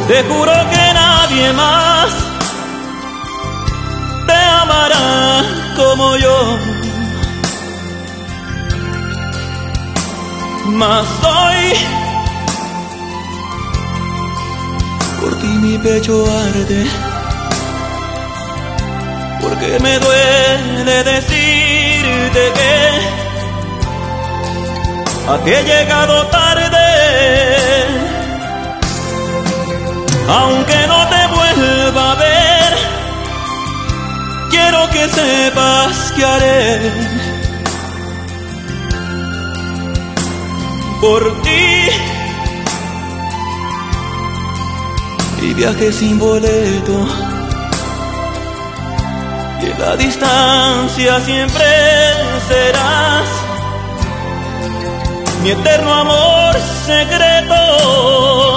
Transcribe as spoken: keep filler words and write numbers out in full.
Te juro que nadie más te amará como yo. Mas hoy por ti mi pecho arde, porque me duele decirte que a que he llegado tarde. Aunque no te vuelva a ver, quiero que sepas que haré por ti. Y viaje sin boleto, y en la distancia siempre serás mi eterno amor secreto.